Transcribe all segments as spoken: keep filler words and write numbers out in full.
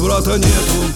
возврата нету.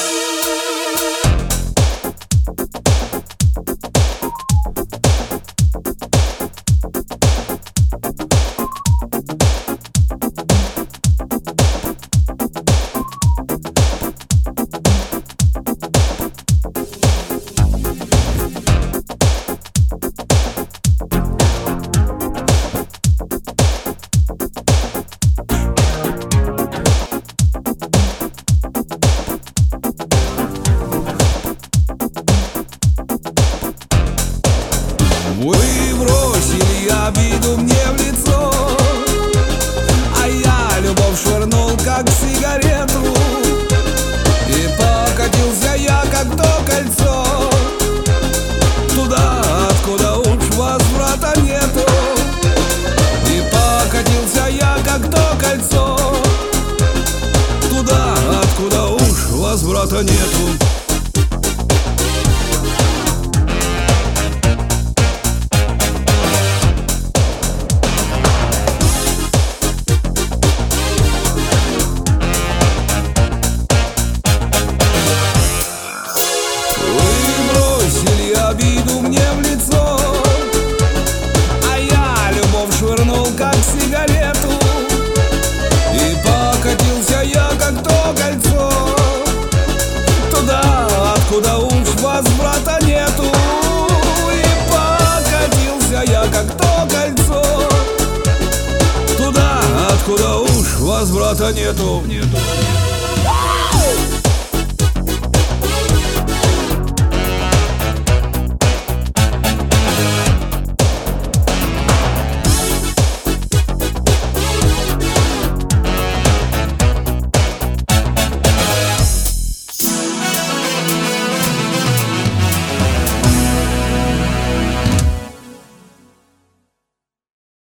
Вы бросили обиду мне в лицо, а я любовь швырнул, как сигарету. И покатился я, как то кольцо, туда, откуда уж возврата нету. И покатился я, как то кольцо, туда, откуда уж возврата нету. Обиду мне в лицо, а я любовь швырнул, как сигарету. И покатился я, как то кольцо, туда, откуда уж возврата нету. И покатился я, как то кольцо, туда, откуда уж возврата нету. Нету.